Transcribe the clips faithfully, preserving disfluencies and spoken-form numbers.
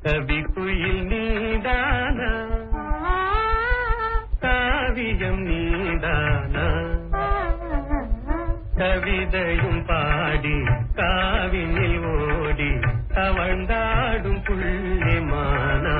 கவிக்குயில் நீதானா காவியம் நீதானா கவிதையும் பாடி காவினில் ஓடி தவழ்ந்தாடும் புள்ளிமானா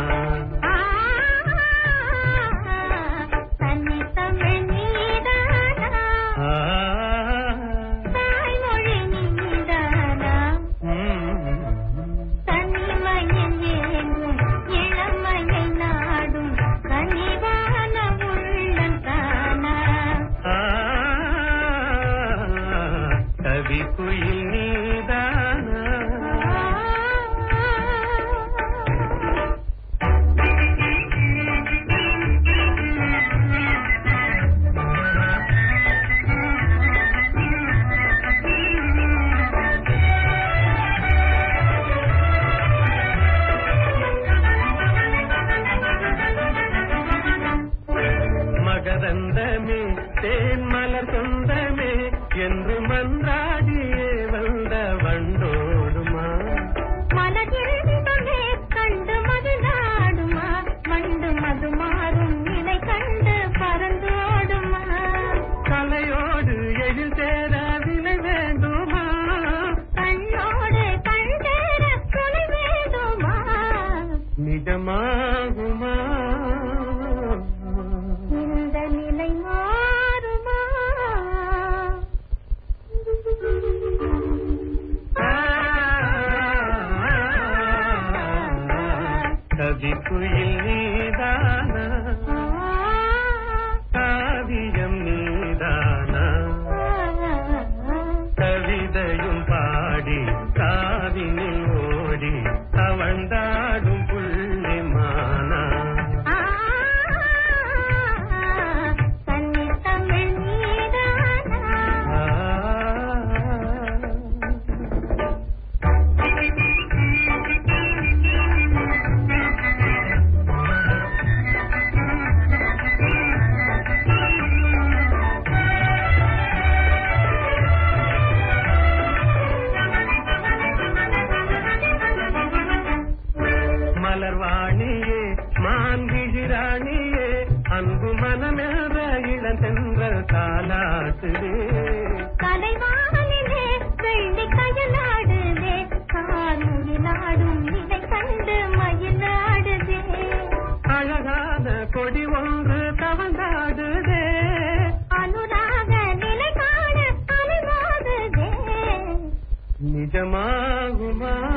மகரந்தமே தேன் மலர் சொந்தமே என்று மன்றாடியே வந்த வண்டோடுமா மலர்ந்தமே கண்டு மதுநாடுமா மண்டு மது மாறும் நிலை கண்டு பறந்தோடுமா கலையோடு எழில் சேர விலை வேண்டுமா கண்ணோடு கண் சேர துணை வேண்டுமா நிஜமாகுமா இந்த நிலை மாறுமா கவிக்குயில் நீதானா காவியம் நீதானா கவிதையும் பாடி காவினில் ஓடி தவழ்ந்தாடும் புள்ளிமானா மலர்வாணியே மான்விழிராணியே அன்பு மனமென்ற இளந்தென்றல் காலாட்டுதே கலைவானிலே வெள்ளி கயலாடுதே காலூரிலாடும் நிலை கண்டு மயிலாடுதே அழகான கொடி ஒன்று தவந்தாடுதே அனுராக நிலை காண அலைவாடுதே நிஜமாகுமா